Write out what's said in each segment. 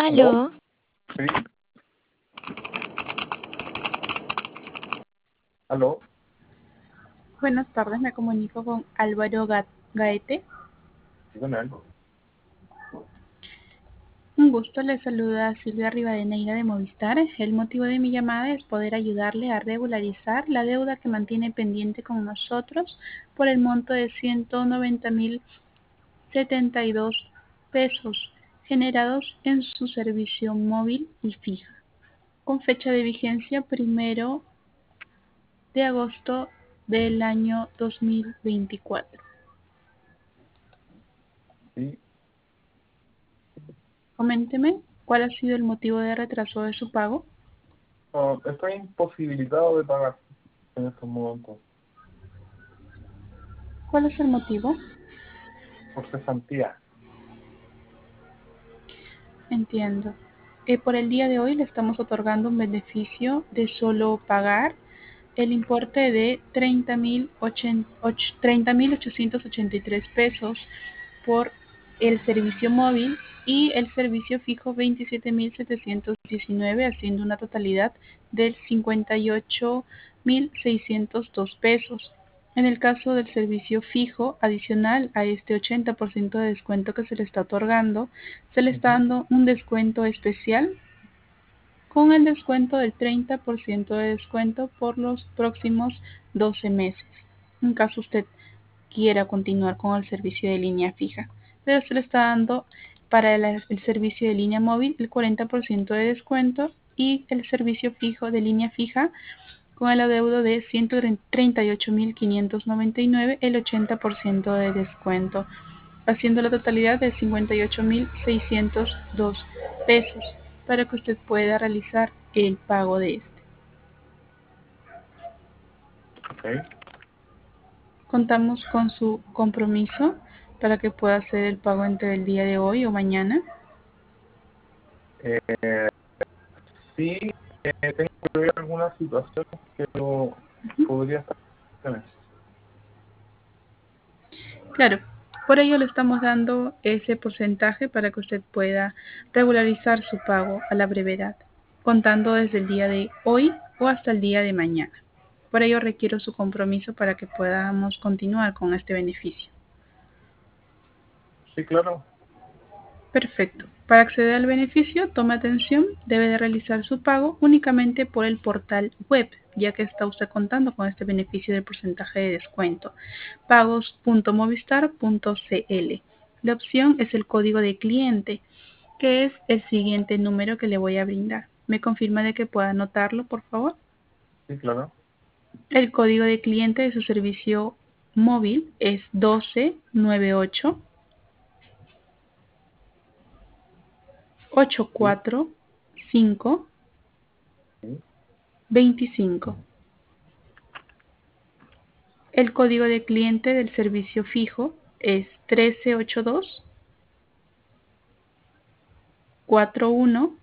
¿Aló? Aló, Sí, aló. Buenas tardes, me comunico con Álvaro Gaete. Sí, con él. Un gusto, le saluda Silvia Rivadeneira de Movistar. El motivo de mi llamada es poder ayudarle a regularizar la deuda que mantiene pendiente con nosotros por el monto de 190.072 pesos generados en su servicio móvil y fija, con fecha de vigencia 1 de agosto del año 2024. Sí. Coménteme, ¿cuál ha sido el motivo de retraso de su pago? Estoy imposibilitado de pagar en estos momentos ¿Cuál es el motivo? por cesantía. Entiendo. Por el día de hoy le estamos otorgando un beneficio de solo pagar el importe de 30.883 pesos por el servicio móvil y el servicio fijo 27.719, haciendo una totalidad de 58.602 pesos. En el caso del servicio fijo, adicional a este 80% de descuento que se le está otorgando, se le está Ujú. dando un descuento especial con el descuento del 30% de descuento por los próximos 12 meses, en caso usted quiera continuar con el servicio de línea fija. Pero se le está dando para el servicio de línea móvil el 40% de descuento y el servicio fijo de línea fija con el adeudo de 138.599 el 80% de descuento, haciendo la totalidad de 58.602 pesos para que usted pueda realizar el pago de este. Ok. Contamos con su compromiso para que pueda hacer el pago entre el día de hoy o mañana. Eh, sí, tengo que ver algunas situaciones que no podría estar en eso. Claro, por ello le estamos dando ese porcentaje para que usted pueda regularizar su pago a la brevedad, contando desde el día de hoy o hasta el día de mañana. Por ello requiero su compromiso para que podamos continuar con este beneficio. Sí, claro. Perfecto. Para acceder al beneficio, tome atención, debe de realizar su pago únicamente por el portal web, ya que está usted contando con este beneficio del porcentaje de descuento. Pagos.movistar.cl. La opción es el código de cliente, que es el siguiente número que le voy a brindar. ¿Me confirma de que pueda anotarlo, por favor? Sí, claro. El código de cliente de su servicio móvil es 1298 Sí, 845 sí. 25. El código de cliente del servicio fijo es 1382 41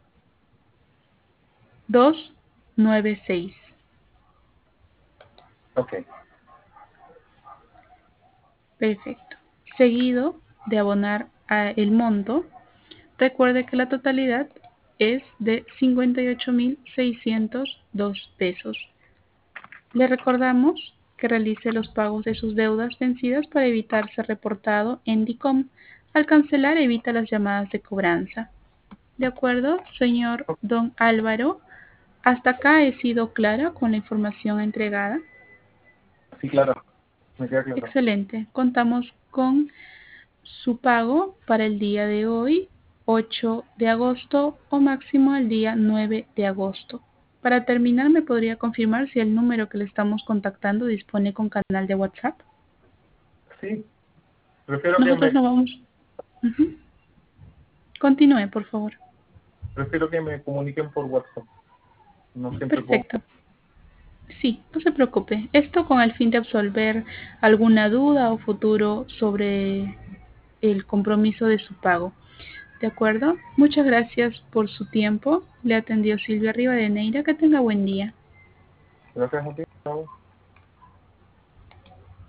296. Ok. Perfecto. Seguido de abonar el monto, recuerde que la totalidad es de 58.602 pesos. Le recordamos que realice los pagos de sus deudas vencidas para evitar ser reportado en DICOM. Al cancelar, evita las llamadas de cobranza. De acuerdo, señor don Álvaro, hasta acá he sido clara con la información entregada. Sí, claro. Me queda claro. Excelente. Contamos con su pago para el día de hoy, 8 de agosto, o máximo el día 9 de agosto. Para terminar, ¿me podría confirmar si el número que le estamos contactando dispone con canal de WhatsApp? Sí, prefiero que Nosotros me, no vamos. Ujú. Continúe, por favor. prefiero que me comuniquen por WhatsApp. No siempre puedo. Perfecto. Sí, no se preocupe. Esto con el fin de absolver alguna duda o futuro sobre el compromiso de su pago. ¿De acuerdo? Muchas gracias por su tiempo. Le atendió Silvia Rivadeneira. Que tenga buen día. Gracias a ti. Chao.